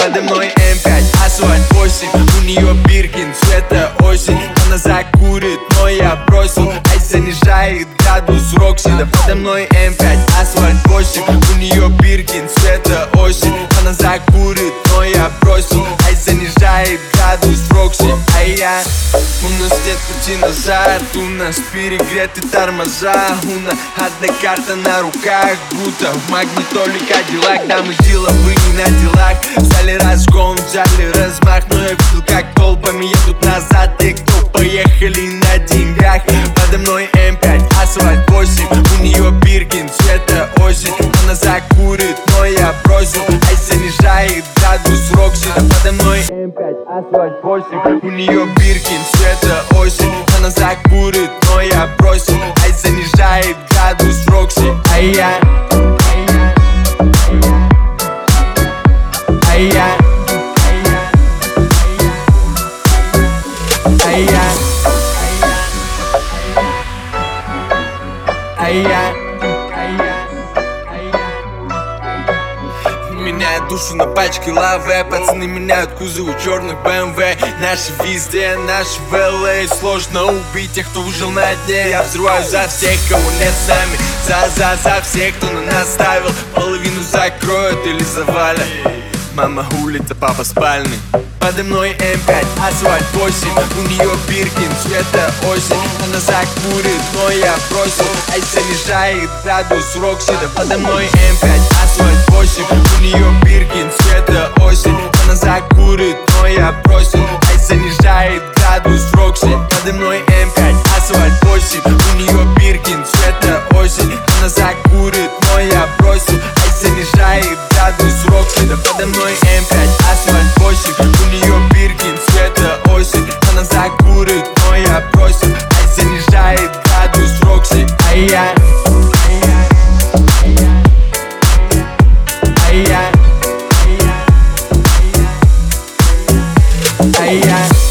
Подо мной М5, асфальт 8. У нее Биркин, цвета осень. Она закурит, но я бросил. Ай, занижает градус Рокси. Да подо мной М5, асфальт 8. У нее Биркин, цвета осень. Она закурит, но я бросил. Ай, занижает градус Рокси. Ай, я. У нас нет пути назад. У нас перегреты тормоза. У нас одна карта на руках, будто в магнитоле Кадиллак. Да, мы деловые на делах. Взяли разгон, взяли размах. Но я видел, как толпами едут назад. И кто поехали на деньгах. Подо мной М5, асфальт 8. У нее Биркин, цвета осень. Она закурит, но я бросил. Ай, занижает градус Рокси. Да подо мной М5, асфальт 8. У нее Биркин, цвета осень. Она закурит, но я бросил. Ай, занижает градус Рокси. Ай, я. Ай, я. Ай, я. Ай, я. Меняют душу на пачке лаве. Пацаны меняют кузовы черных BMW. Наши везде, наши в LA. Сложно убить тех, кто выжил на дне. Я взрываю за всех, кого нет с нами. За всех, кто на нас ставил. Половину закроют или завалят. Мама улица, папа спальный. Подо мной М5, асфальт 8. У нее Биркин, цвета осень. Она закурит, но я бросил. Ай, занижает градус Рокси. Да подо мной М5, асфальт 8. У нее Биркин, цвета осень. Она закурит, но я бросил. Ай, занижает градус Рокси. Подо мной М5, асфальт 8. У нее Биркин, цвета осень. Она закурит, но я бросил. Ай, занижает градус Рокси. Да подо мной М5, асфальт 8. У нее Биркин, цвета осень. Она закурит, но я бросил. Ай, занижает градус Рокси. Ай, я. Ай, я. Ай, я.